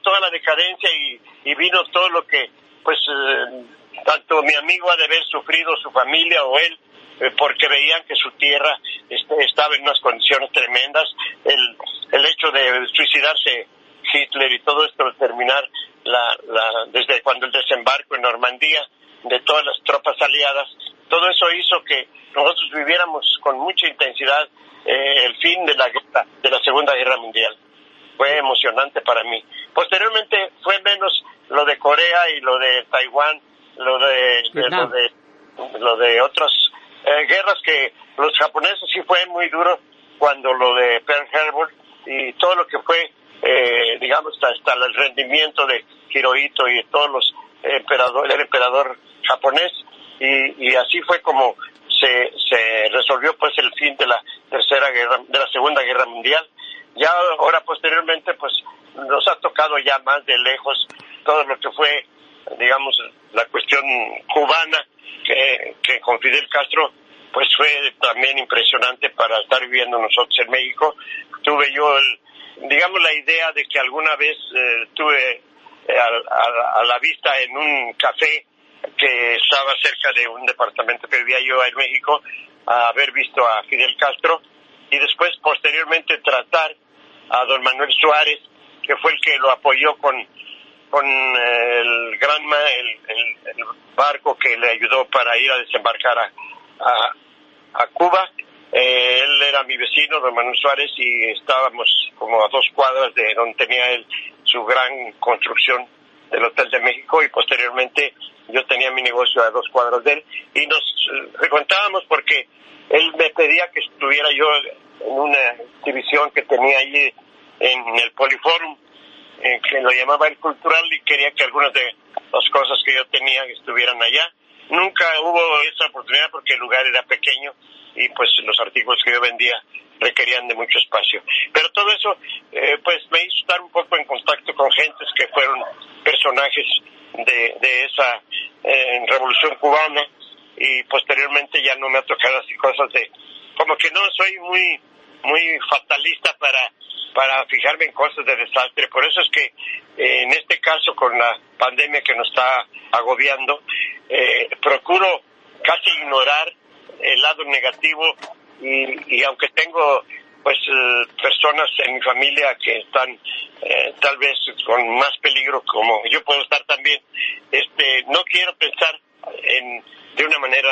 decadencia y, y vino todo lo que, pues, eh, tanto mi amigo ha de haber sufrido, su familia o él, eh, porque veían que su tierra este, estaba en unas condiciones tremendas. El, el hecho de suicidarse Hitler y todo esto, terminar la, la, desde cuando el desembarco en Normandía de todas las tropas aliadas, todo eso hizo que nosotros viviéramos con mucha intensidad eh, el fin de la guerra, de la Segunda Guerra Mundial. Fue emocionante para mí. Posteriormente fue menos lo de Corea y lo de Taiwán, lo de, de lo de lo de otras eh, guerras que los japoneses sí fue muy duro, cuando lo de Pearl Harbor y todo lo que fue eh, digamos hasta, hasta el rendimiento de Hirohito y de todos los emperadores, el emperador japonés, y, y así fue como se se resolvió pues el fin de la tercera guerra, de la Segunda Guerra Mundial. Ya ahora posteriormente pues nos ha tocado ya más de lejos todo lo que fue, digamos, la cuestión cubana, que, que con Fidel Castro pues fue también impresionante para estar viviendo nosotros en México. Tuve yo el, digamos, la idea de que alguna vez eh, tuve eh, a, a, a la vista en un café que estaba cerca de un departamento que vivía yo en México, a haber visto a Fidel Castro, y después posteriormente tratar a don Manuel Suárez, que fue el que lo apoyó con con eh, el Granma, el, el, el barco que le ayudó para ir a desembarcar a, a, a Cuba. Eh, él era mi vecino, don Manuel Suárez, y estábamos como a dos cuadras de donde tenía él su gran construcción del Hotel de México, y posteriormente yo tenía mi negocio a dos cuadras de él, y nos eh, frecuentábamos porque él me pedía que estuviera yo en una exhibición que tenía allí en el Poliforum, eh, que lo llamaba el Cultural, y quería que algunas de las cosas que yo tenía estuvieran allá. Nunca hubo esa oportunidad porque el lugar era pequeño y pues los artículos que yo vendía requerían de mucho espacio. Pero todo eso eh, pues me hizo estar un poco en contacto con gentes que fueron personajes de, de esa eh, revolución cubana, y posteriormente ya no me ha tocado así cosas de, como que no soy muy muy fatalista para para fijarme en cosas de desastre. Por eso es que eh, en este caso, con la pandemia que nos está agobiando, eh, procuro casi ignorar el lado negativo, y, y aunque tengo pues eh, personas en mi familia que están eh, tal vez con más peligro, como yo puedo estar también, este no quiero pensar en de una manera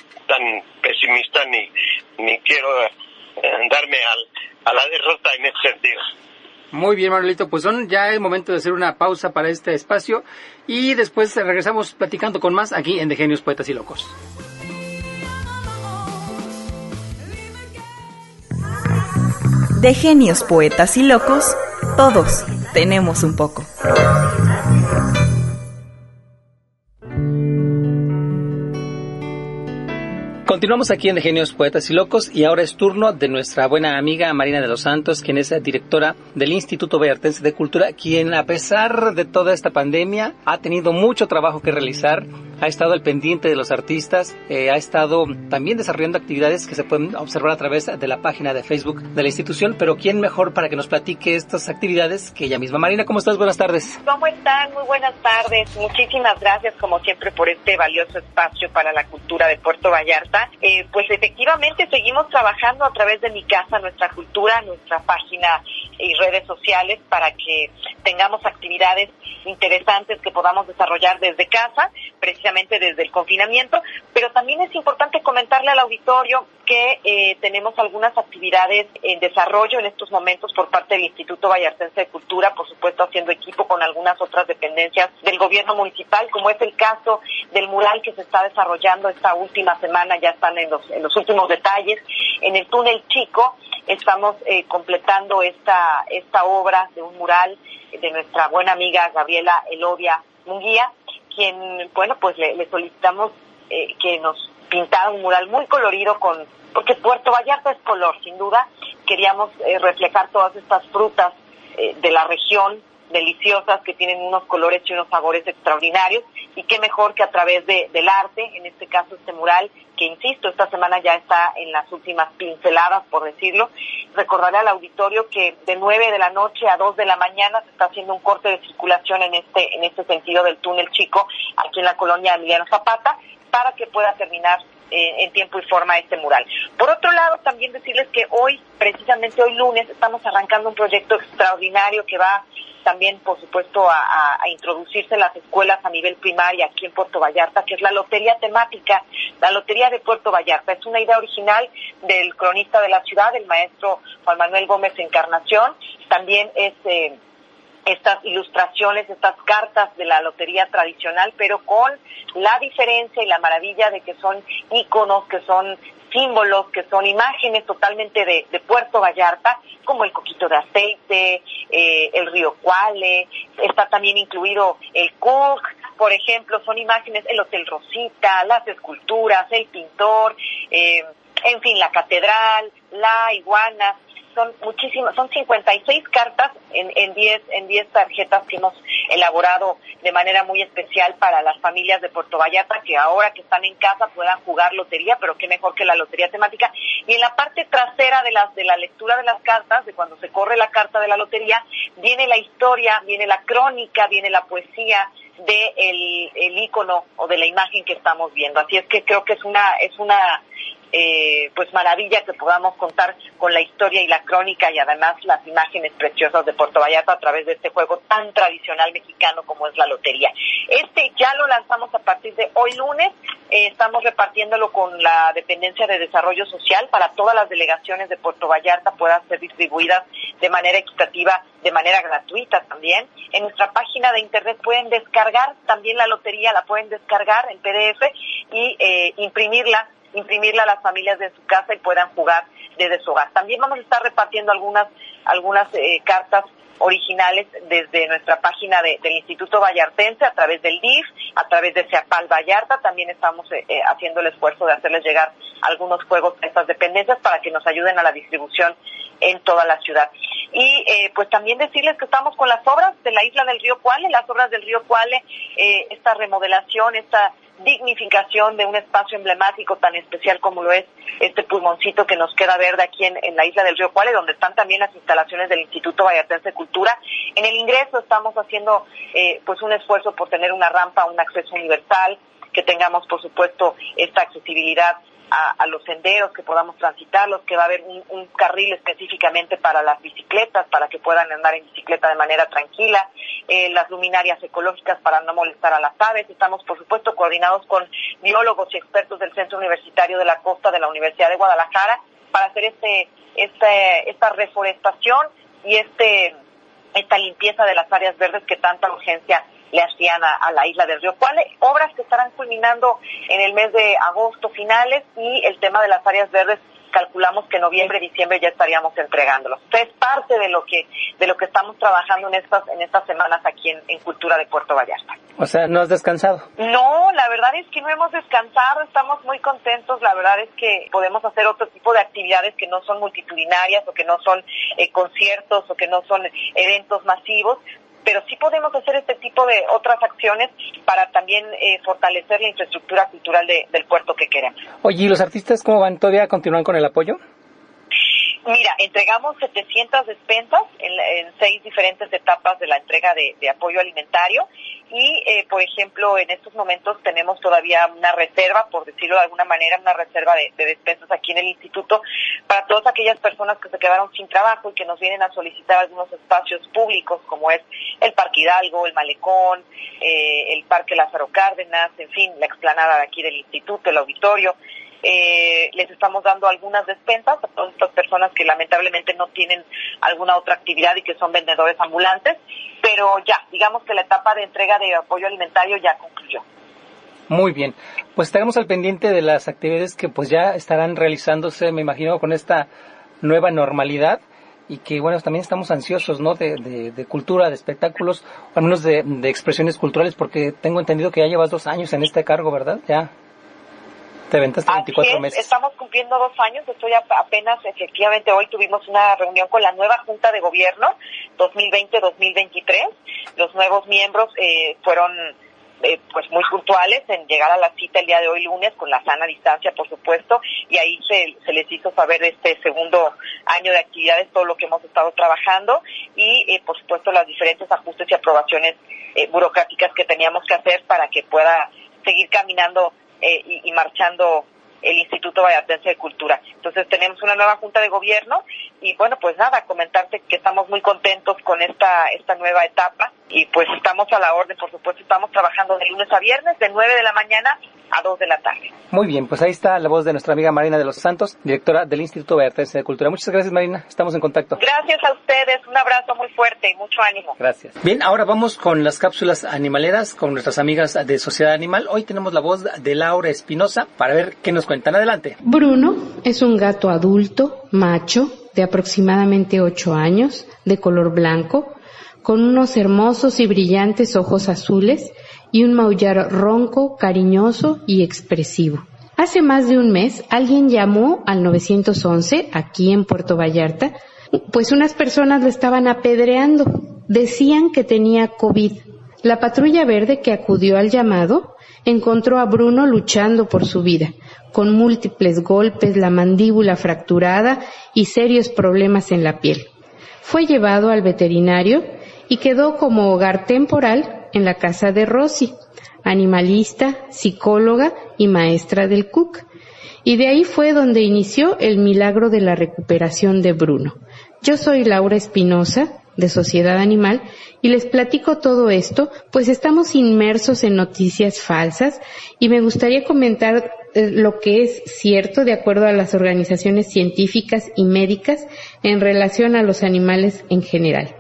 tan pesimista, ni ni quiero eh, darme al, a la derrota en ese sentido. Muy bien, Manuelito, pues son ya el momento de hacer una pausa para este espacio, y después regresamos platicando con más aquí en De Genios, Poetas y Locos. De genios, poetas y locos, todos tenemos un poco. Continuamos aquí en De Genios, Poetas y Locos, y ahora es turno de nuestra buena amiga Marina de los Santos, quien es directora del Instituto Vallartense de Cultura, quien a pesar de toda esta pandemia ha tenido mucho trabajo que realizar, ha estado al pendiente de los artistas, eh, ha estado también desarrollando actividades que se pueden observar a través de la página de Facebook de la institución, pero ¿quién mejor para que nos platique estas actividades que ella misma? Marina, ¿cómo estás? Buenas tardes. ¿Cómo están? Muy buenas tardes. Muchísimas gracias, como siempre, por este valioso espacio para la cultura de Puerto Vallarta. Eh, pues efectivamente seguimos trabajando a través de Mi Casa, Nuestra Cultura, nuestra página y redes sociales, para que tengamos actividades interesantes que podamos desarrollar desde casa, precisamente desde el confinamiento. Pero también es importante comentarle al auditorio que eh, tenemos algunas actividades en desarrollo en estos momentos por parte del Instituto Vallartense de Cultura, por supuesto haciendo equipo con algunas otras dependencias del gobierno municipal, como es el caso del mural que se está desarrollando esta última semana. Ya están en los, en los últimos detalles. En el Túnel Chico estamos eh, completando esta, esta obra de un mural de nuestra buena amiga Gabriela Elodia Munguía, quien, bueno, pues le, le solicitamos eh, que nos pintara un mural muy colorido, con porque Puerto Vallarta es color, sin duda. Queríamos eh, reflejar todas estas frutas eh, de la región, deliciosas, que tienen unos colores y unos sabores extraordinarios, y qué mejor que a través de, del arte, en este caso este mural, que insisto, esta semana ya está en las últimas pinceladas, por decirlo. Recordaré al auditorio que de nueve de la noche a dos de la mañana se está haciendo un corte de circulación en este, en este sentido del túnel chico, aquí en la colonia Emiliano Zapata, para que pueda terminar eh, en tiempo y forma este mural. Por otro lado, también decirles que hoy, precisamente hoy lunes, estamos arrancando un proyecto extraordinario que va también, por supuesto, a, a, a introducirse en las escuelas a nivel primaria aquí en Puerto Vallarta, que es la lotería temática, la lotería de Puerto Vallarta. Es una idea original del cronista de la ciudad, el maestro Juan Manuel Gómez Encarnación. También es eh, estas ilustraciones, estas cartas de la lotería tradicional, pero con la diferencia y la maravilla de que son íconos, que son símbolos, que son imágenes totalmente de, de Puerto Vallarta, como el coquito de aceite, eh, el río Cuale, está también incluido el Cook, por ejemplo, son imágenes, el Hotel Rosita, las esculturas, el pintor, eh, en fin, la catedral, la iguana. Son muchísimas, son cincuenta y seis cartas en, en diez, en diez tarjetas que hemos elaborado de manera muy especial para las familias de Puerto Vallarta, que ahora que están en casa puedan jugar lotería, pero qué mejor que la lotería temática. Y en la parte trasera de las, de la lectura de las cartas, de cuando se corre la carta de la lotería, viene la historia, viene la crónica, viene la poesía de el, el ícono o de la imagen que estamos viendo. Así es que creo que es una, es una, Eh, pues maravilla que podamos contar con la historia y la crónica y además las imágenes preciosas de Puerto Vallarta a través de este juego tan tradicional mexicano como es la lotería. Este ya lo lanzamos a partir de hoy lunes, eh, estamos repartiéndolo con la Dependencia de Desarrollo Social para todas las delegaciones de Puerto Vallarta, puedan ser distribuidas de manera equitativa, de manera gratuita también. En nuestra página de internet pueden descargar también la lotería, la pueden descargar en P D F y eh, imprimirla imprimirla a las familias de su casa y puedan jugar desde su hogar. También vamos a estar repartiendo algunas algunas eh, cartas originales desde nuestra página de, del Instituto Vallartense, a través del D I F, a través de CEAPAL Vallarta. También estamos eh, eh, haciendo el esfuerzo de hacerles llegar algunos juegos a estas dependencias para que nos ayuden a la distribución en toda la ciudad. Y eh, pues también decirles que estamos con las obras de la isla del río Cuale, las obras del río Cuale, eh, esta remodelación, esta dignificación de un espacio emblemático tan especial como lo es este pulmoncito que nos queda verde aquí en, en la isla del río Cuale, donde están también las instalaciones del Instituto Vallartense de Cultura. En el ingreso estamos haciendo eh, pues un esfuerzo por tener una rampa, un acceso universal, que tengamos por supuesto esta accesibilidad A, a los senderos, que podamos transitarlos, que va a haber un, un carril específicamente para las bicicletas, para que puedan andar en bicicleta de manera tranquila, eh, las luminarias ecológicas para no molestar a las aves. Estamos, por supuesto, coordinados con biólogos y expertos del Centro Universitario de la Costa de la Universidad de Guadalajara para hacer este, este esta reforestación y este esta limpieza de las áreas verdes que tanta urgencia le hacían a, a la isla del río Cuale, obras que estarán culminando en el mes de agosto finales, y el tema de las áreas verdes calculamos que en noviembre, diciembre ya estaríamos entregándolos. Entonces, es parte de lo que de lo que estamos trabajando en estas en estas semanas aquí en, en Cultura de Puerto Vallarta. O sea, ¿no has descansado? No, la verdad es que no hemos descansado, estamos muy contentos. La verdad es que podemos hacer otro tipo de actividades que no son multitudinarias o que no son eh, conciertos o que no son eventos masivos, pero sí podemos hacer este tipo de otras acciones para también eh, fortalecer la infraestructura cultural de, del puerto que queremos. Oye, ¿y los artistas cómo van? ¿Todavía continúan con el apoyo? Mira, entregamos setecientas despensas en, en seis diferentes etapas de la entrega de, de apoyo alimentario y, eh, por ejemplo, en estos momentos tenemos todavía una reserva, por decirlo de alguna manera, una reserva de, de despensas aquí en el instituto para todas aquellas personas que se quedaron sin trabajo y que nos vienen a solicitar algunos espacios públicos, como es el Parque Hidalgo, el Malecón, eh, el Parque Lázaro Cárdenas, en fin, la explanada de aquí del instituto, el auditorio. Eh, les estamos dando algunas despensas a todas estas personas que lamentablemente no tienen alguna otra actividad y que son vendedores ambulantes, pero ya, digamos que la etapa de entrega de apoyo alimentario ya concluyó. Muy bien, pues estaremos al pendiente de las actividades que pues ya estarán realizándose, me imagino, con esta nueva normalidad, y que bueno, también estamos ansiosos, ¿no?, de, de, de cultura, de espectáculos, o al menos de, de expresiones culturales, porque tengo entendido que ya llevas dos años en este cargo, ¿verdad? Ya. Te aventaste veinticuatro meses. Estamos cumpliendo dos años, estoy apenas, efectivamente, hoy tuvimos una reunión con la nueva Junta de Gobierno dos mil veinte dos mil veintitrés. Los nuevos miembros eh, fueron eh, pues muy puntuales en llegar a la cita el día de hoy lunes, con la sana distancia, por supuesto, y ahí se, se les hizo saber este segundo año de actividades, todo lo que hemos estado trabajando y, eh, por supuesto, los diferentes ajustes y aprobaciones eh, burocráticas que teníamos que hacer para que pueda seguir caminando eh, y, y marchando el Instituto Vallartense de Cultura. Entonces tenemos una nueva Junta de Gobierno y bueno, pues nada, comentarte que estamos muy contentos con esta esta nueva etapa y pues estamos a la orden, por supuesto, estamos trabajando de lunes a viernes de nueve de la mañana a dos de la tarde. Muy bien, pues ahí está la voz de nuestra amiga Marina de los Santos, directora del Instituto Vallartense de Cultura. Muchas gracias, Marina, estamos en contacto. Gracias a ustedes, un abrazo muy fuerte y mucho ánimo. Gracias. Bien, ahora vamos con las cápsulas animaleras con nuestras amigas de Sociedad Animal. Hoy tenemos la voz de Laura Espinosa para ver qué nos cuentan. Adelante. Bruno es un gato adulto, macho, de aproximadamente ocho años, de color blanco, con unos hermosos y brillantes ojos azules y un maullar ronco, cariñoso y expresivo. Hace más de un mes alguien llamó al nueve once aquí en Puerto Vallarta, pues unas personas lo estaban apedreando. Decían que tenía COVID. La patrulla verde que acudió al llamado encontró a Bruno luchando por su vida, con múltiples golpes, la mandíbula fracturada y serios problemas en la piel. Fue llevado al veterinario y quedó como hogar temporal en la casa de Rosy, animalista, psicóloga y maestra del C U C. Y de ahí fue donde inició el milagro de la recuperación de Bruno. Yo soy Laura Espinosa, de Sociedad Animal, y les platico todo esto, pues estamos inmersos en noticias falsas y me gustaría comentar eh, lo que es cierto de acuerdo a las organizaciones científicas y médicas en relación a los animales en general.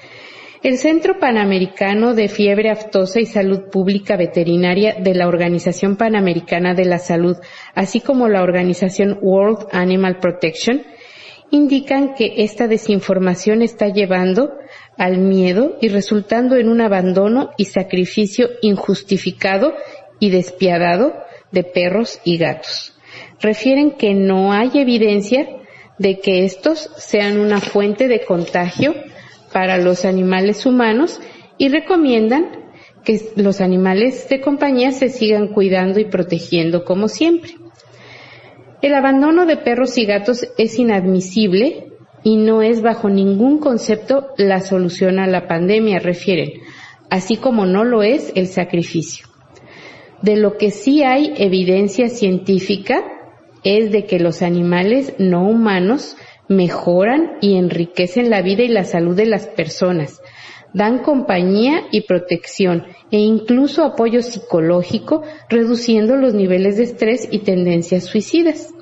El Centro Panamericano de Fiebre Aftosa y Salud Pública Veterinaria de la Organización Panamericana de la Salud, así como la organización World Animal Protection, indican que esta desinformación está llevando al miedo y resultando en un abandono y sacrificio injustificado y despiadado de perros y gatos. Refieren que no hay evidencia de que estos sean una fuente de contagio para los animales humanos y recomiendan que los animales de compañía se sigan cuidando y protegiendo como siempre. El abandono de perros y gatos es inadmisible y no es bajo ningún concepto la solución a la pandemia, refieren, así como no lo es el sacrificio. De lo que sí hay evidencia científica es de que los animales no humanos mejoran y enriquecen la vida y la salud de las personas, dan compañía y protección e incluso apoyo psicológico, reduciendo los niveles de estrés y tendencias suicidas.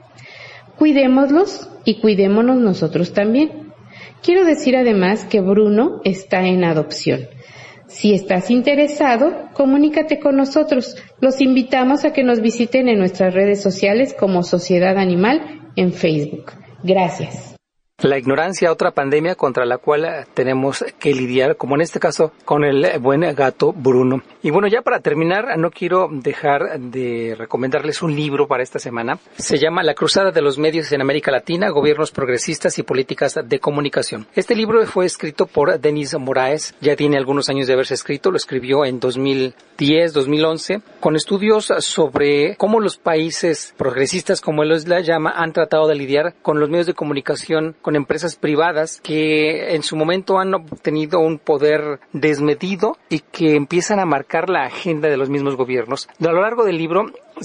Cuidémoslos y cuidémonos nosotros también. Quiero decir además que Bruno está en adopción. Si estás interesado, comunícate con nosotros. Los invitamos a que nos visiten en nuestras redes sociales como Sociedad Animal en Facebook. Gracias. La ignorancia, otra pandemia contra la cual tenemos que lidiar, como en este caso con el buen gato Bruno. Y bueno, ya para terminar, no quiero dejar de recomendarles un libro para esta semana. Se llama La Cruzada de los Medios en América Latina, Gobiernos Progresistas y Políticas de Comunicación. Este libro fue escrito por Denis Moraes, ya tiene algunos años de haberse escrito, lo escribió en dos mil diez, dos mil once, con estudios sobre cómo los países progresistas, como él los llama, han tratado de lidiar con los medios de comunicación, con empresas privadas que en su momento han obtenido un poder desmedido y que empiezan a marcar la agenda de los mismos gobiernos. A lo largo del libro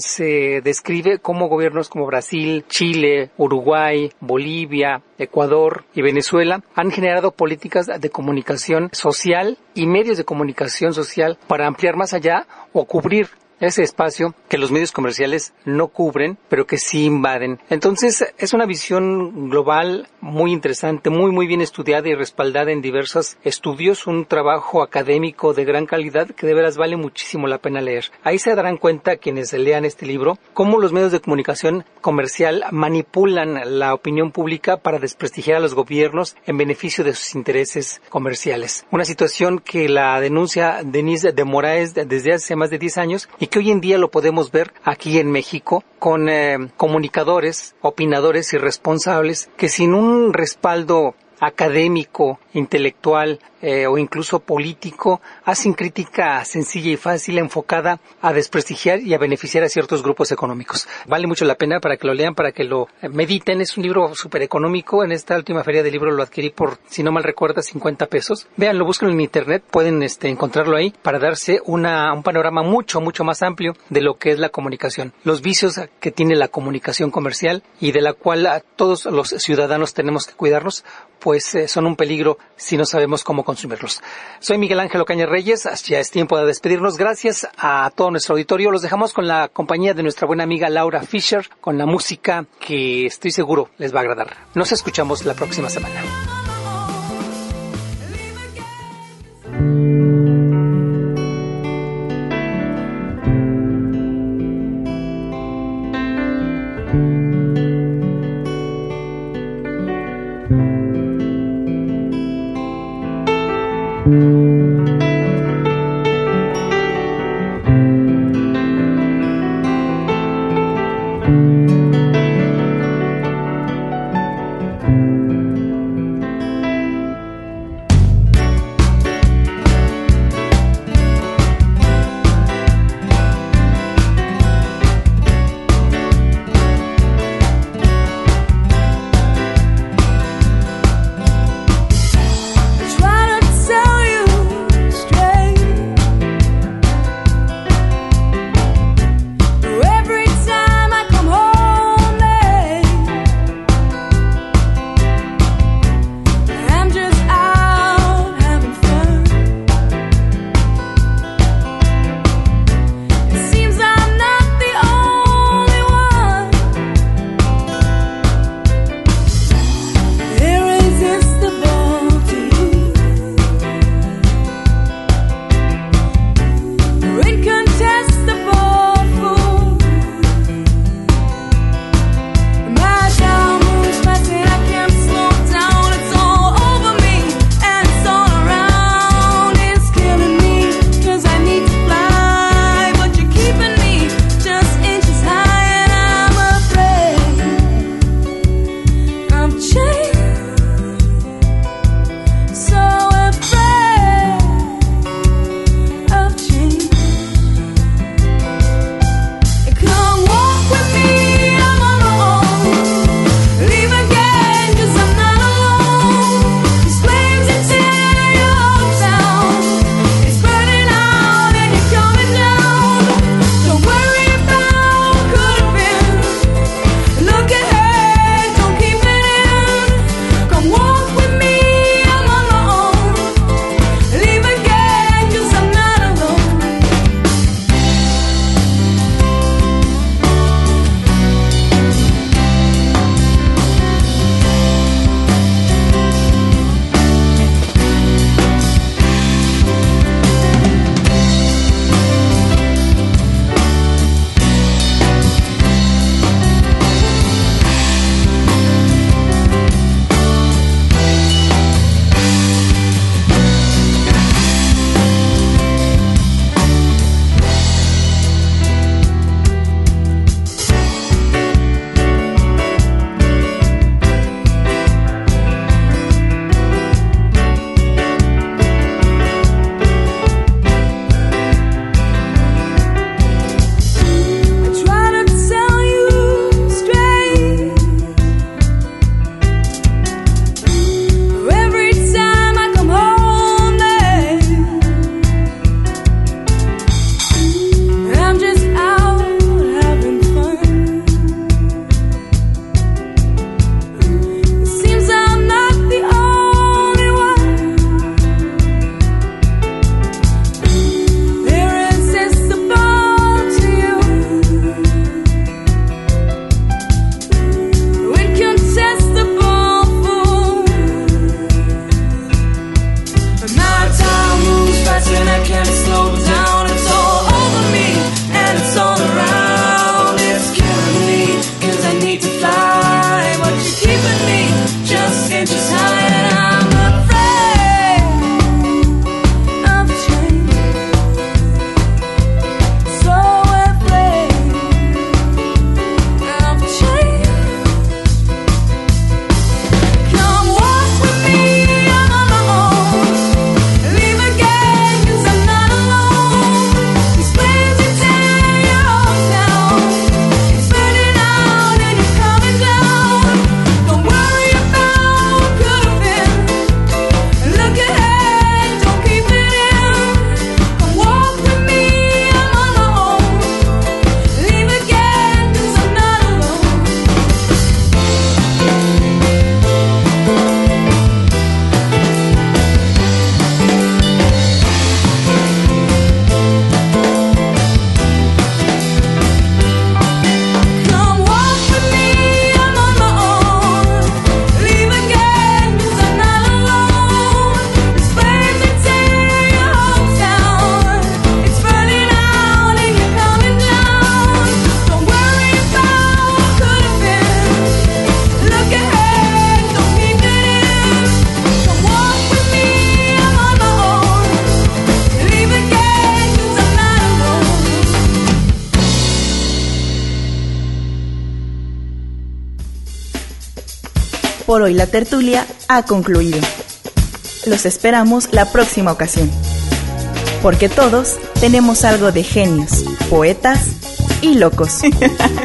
se describe cómo gobiernos como Brasil, Chile, Uruguay, Bolivia, Ecuador y Venezuela han generado políticas de comunicación social y medios de comunicación social para ampliar más allá o cubrir ese espacio que los medios comerciales no cubren, pero que sí invaden. Entonces, es una visión global muy interesante, muy, muy bien estudiada y respaldada en diversos estudios, un trabajo académico de gran calidad que de veras vale muchísimo la pena leer. Ahí se darán cuenta quienes lean este libro, cómo los medios de comunicación comercial manipulan la opinión pública para desprestigiar a los gobiernos en beneficio de sus intereses comerciales. Una situación que la denuncia Denise de Moraes desde hace más de diez años y que hoy en día lo podemos ver aquí en México con eh, comunicadores, opinadores y responsables que sin un respaldo académico, intelectual eh, o incluso político, hacen crítica sencilla y fácil enfocada a desprestigiar y a beneficiar a ciertos grupos económicos. Vale mucho la pena para que lo lean, para que lo mediten. Es un libro súper económico. En esta última feria del libro lo adquirí por, si no mal recuerdo, cincuenta pesos. Véanlo, búsquenlo en internet, pueden este, encontrarlo ahí para darse una, un panorama mucho, mucho más amplio de lo que es la comunicación, los vicios que tiene la comunicación comercial y de la cual a todos los ciudadanos tenemos que cuidarnos, pues eh, son un peligro si no sabemos cómo consumirlos. Soy Miguel Ángel Ocaña Reyes, ya es tiempo de despedirnos. Gracias a todo nuestro auditorio. Los dejamos con la compañía de nuestra buena amiga Laura Fisher, con la música que estoy seguro les va a agradar. Nos escuchamos la próxima semana. Try to tell you Por hoy la tertulia ha concluido. Los esperamos la próxima ocasión. Porque todos tenemos algo de genios, poetas y locos.